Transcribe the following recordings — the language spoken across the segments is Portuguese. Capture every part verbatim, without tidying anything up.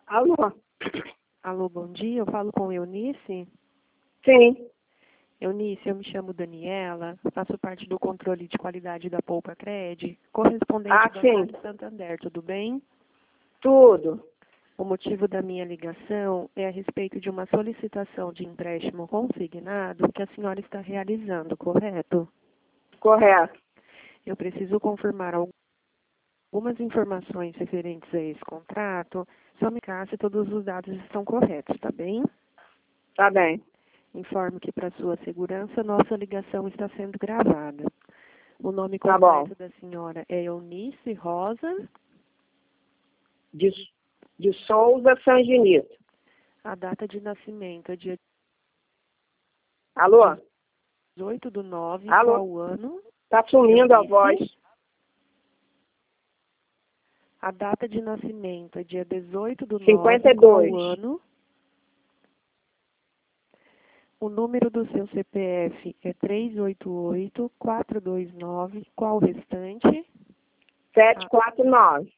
Alô? Alô, bom dia. Eu falo com Eunice. Sim. Eunice, eu me chamo Daniela, faço parte do controle de qualidade da Poupa Cred, correspondente Ah, do sim. Banco Santander, tudo bem? Tudo. O motivo da minha ligação é a respeito de uma solicitação de empréstimo consignado que a senhora está realizando, correto? Correto. Eu preciso confirmar algumas informações referentes a esse contrato, só me caso se todos os dados estão corretos, tá bem? Tá bem. Informo que, para sua segurança, nossa ligação está sendo gravada. O nome Tá completo bom. da senhora é Eunice Rosa. De, de Souza Sanginito. A data de nascimento é dia Alô? dezoito do nove, Alô? qual ano? Tá sumindo a Eunice. voz. A data de nascimento é dia dezoito do cinquenta nove, e dois. qual ano? O número do seu C P F é três oito oito, quatro dois nove, qual o restante? sete quatro nove.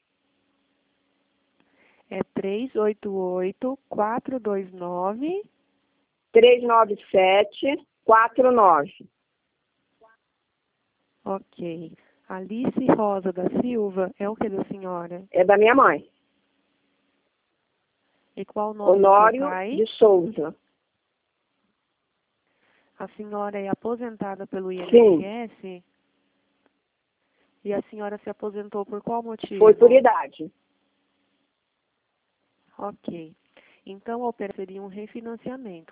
É três oito oito, quatro dois nove. três nove sete quatro nove. Ok. Alice Rosa da Silva é o que da senhora? É da minha mãe. E qual o nome do seu Honório pai? de Souza. A senhora é aposentada pelo I N Sim. S S? E a senhora se aposentou por qual motivo? Foi por idade. Ok. Então, a operação seria um refinanciamento,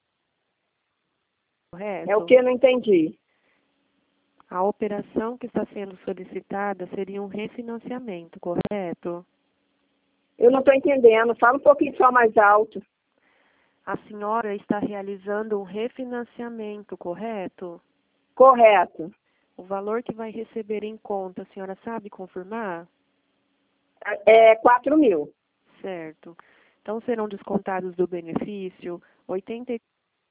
correto? É o que eu não entendi. A operação que está sendo solicitada seria um refinanciamento, correto? Eu não estou entendendo. Fala um pouquinho só mais alto. A senhora está realizando um refinanciamento, correto? Correto. O valor que vai receber em conta, a senhora sabe confirmar? É quatro mil. Certo. Então, serão descontados do benefício oitenta e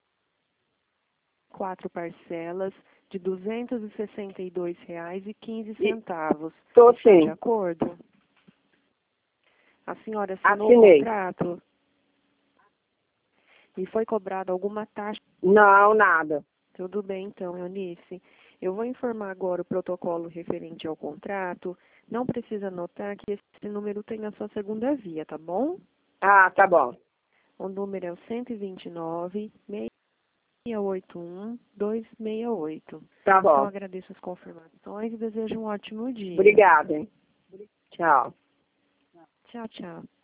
quatro parcelas de duzentos e sessenta e dois reais e quinze centavos. Tô Está de sim. acordo? A senhora assinou Assinei. o contrato? E foi cobrada alguma taxa? Não, nada. Tudo bem, então, Eunice. Eu vou informar agora o protocolo referente ao contrato. Não precisa anotar que esse número tem a sua segunda via, tá bom? Ah, tá bom. O número é o cento e vinte e nove, seis oito um, dois seis oito. Tá Então, bom. agradeço as confirmações e desejo um ótimo dia. Obrigada, hein? Tchau. Tchau, tchau.